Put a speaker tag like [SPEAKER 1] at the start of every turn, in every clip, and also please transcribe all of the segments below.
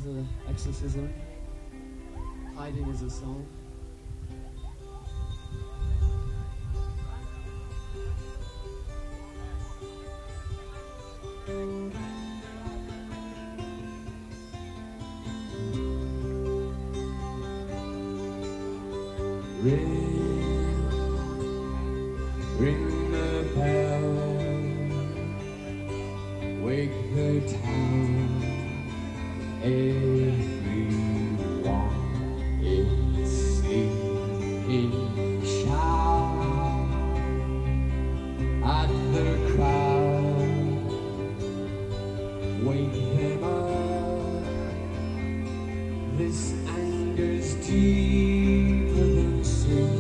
[SPEAKER 1] an exorcism. Hiding is a song.
[SPEAKER 2] Ring the bell, wake the town, everyone is sleeping. Shout at the crowd, wake them up. This anger's deeper than sin.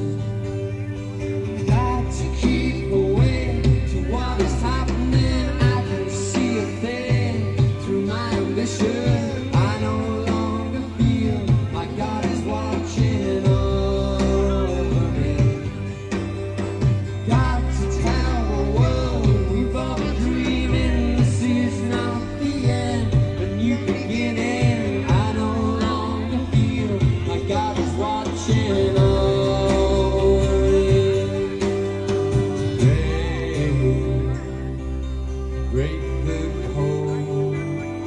[SPEAKER 2] Break the code,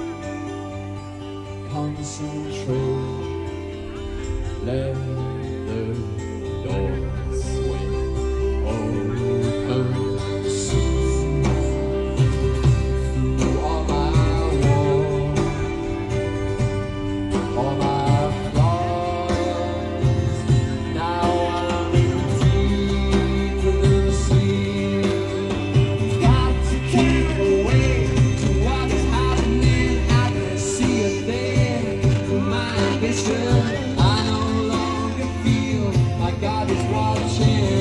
[SPEAKER 2] concentrate, let the door swing open. See through all my walls, all my flaws. Now I'm deep in the sea. Got to keep away to what is happening. I can see it there through my ambition. I no longer feel like God is watching.